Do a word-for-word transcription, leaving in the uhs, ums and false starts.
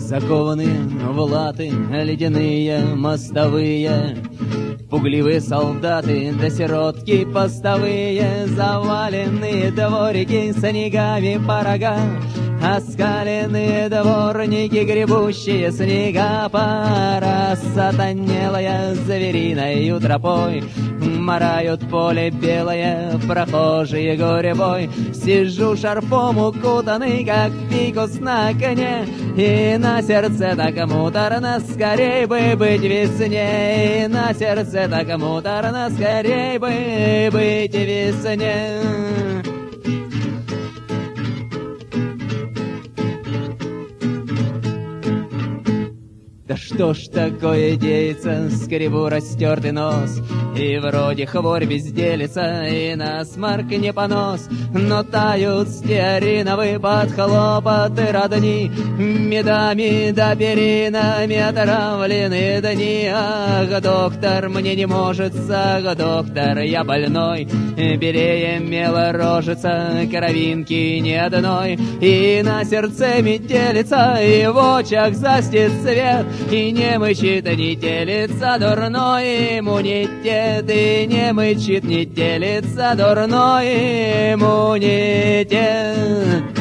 Закованные в латы ледяные мостовые, пугливые солдаты да сиротки постовые, заваленные дворики снегами порога, оскаленные дворники, гребущие снега, пора сатанелая звериной тропой, марают поле белое прохожие гурьбой. Сижу шарфом укутанный, как фикус на коне, и на сердце так муторно, скорей бы быть весне, и на сердце так муторно, скорей бы быть весне. Да что ж такое деется, скребу растертый нос, и вроде хворь безделица, и насморк не понос, но тают стеариновые под хлопоты родни, медами да перинами отравлены дни. Ах, доктор, мне не можется, ах, доктор, я больной, белее мела рожица, кровинки ни одной, и на сердце метелица, и в очах застит свет, и не мычит, не телится дурной иммунитет, и не мычит, не телится дурной иммунитет.